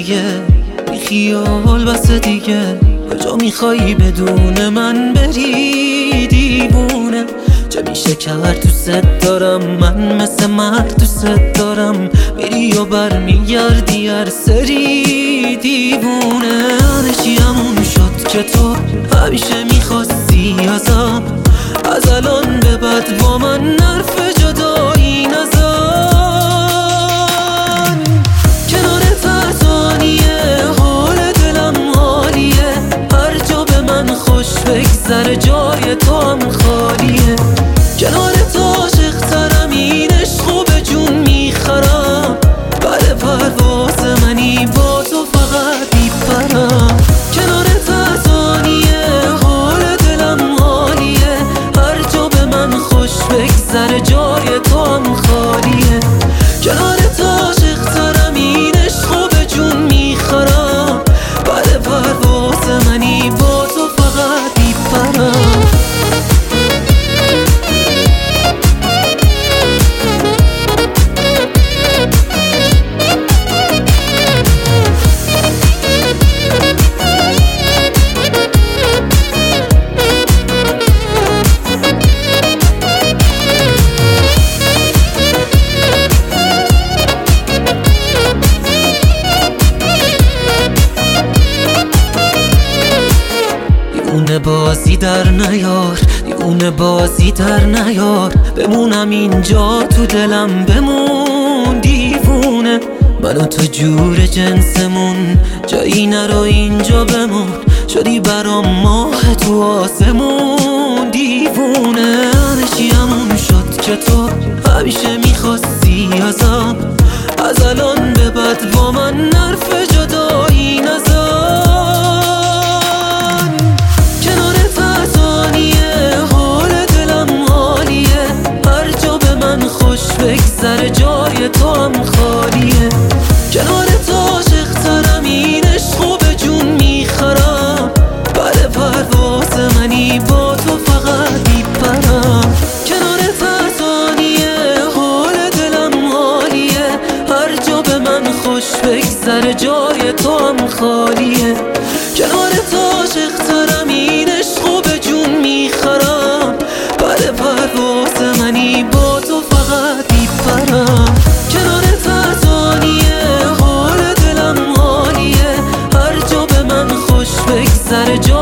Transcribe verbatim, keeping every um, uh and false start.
دیگه، بی خیال بس دیگه. کجا میخوایی بدون من بری دیوونه؟ چه میشه کرد دوست دارم، من مثل مرد دوست دارم. میری و برمیگردی هر سری دیوونه. هرچی همون شد که تو همیشه میخواستی ازم، از الان به بعد با من حرف جدایی نزن. کنارت ارزانیه، حال دلم عالیه، هر جا به من خوش بگذره جای تو هم خالیه. کنارت عاشق ترم، این عشقو به جون میخرم، بر پرواز منی با تو فقط میپرم. کنارت ارزانیه، حال دلم عالیه، هر جا به من خوش بگذره جای تو هم خالیه. کنارت عاشق ترم، این عشقو به جون میخرم، بر پرواز منی با تو فقط میپرم. دیوونه بازی در نیار، دیوونه بازی در نیار، بمونم اینجا تو دلم بمون دیوونه. من و تو جور جنسمون، جایی نرو اینجا بمون، شدی برام ماه تو آسمون دیوونه. هرچی همون شد که تو همیشه میخواستی ازم، از الان به بعد با من حرف جدایی نزن. بگذره جای تو هم خالیه. کنارت عاشق ترم، این عشقو به جون میخرم، بر پرواز منی با تو فقط میپرم. کنارت ارزانیه، حال دلم عالیه، هر جا به من خوش بگذره جای تو هم خالیه. کنارت عاشق ترم، این عشقو به جون میخرم، بر پرواز منی با تو فقط میپرم. کنارت ارزانیه، حال دلم عالیه، هر جا به من خوش بگذره